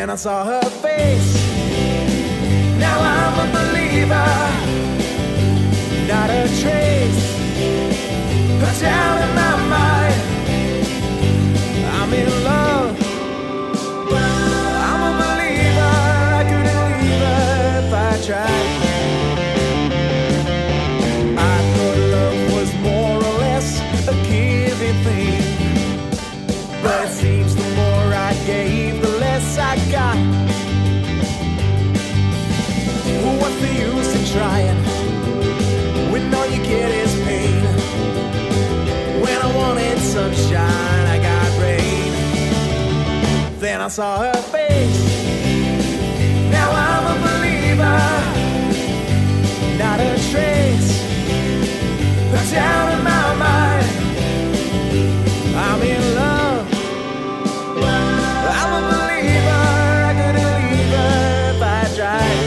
Then I saw her face. Now I'm a believer. Not a trace. A doubt in my mind. I'm in love. I'm a believer. I couldn't leave her if I tried. I thought love was more or less a giving thing, but it seems the more I gave, the less I got. What's the use in trying when all you get is pain? When I wanted sunshine, I got rain. Then I saw her face. Now I'm a believer. Not a trace. A doubt in my mind. I'm in love. I'm a believer. I couldn't leave her if I tried.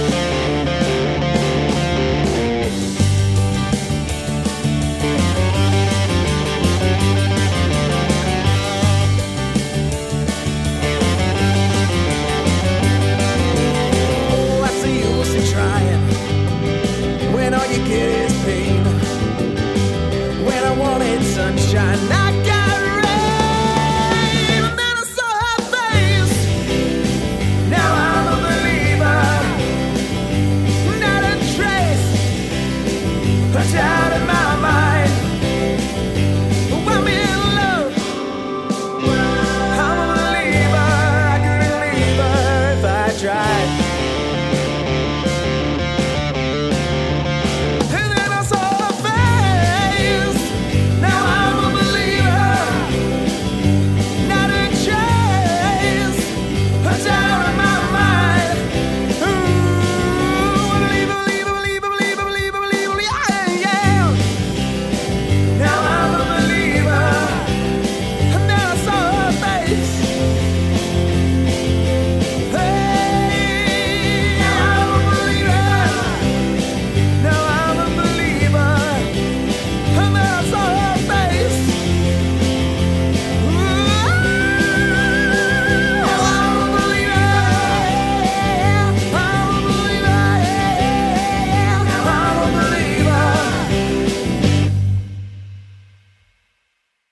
When all you get is pain. When I wanted sunshine, I got rain. And then I saw her face. Now I'm a believer. Not a trace.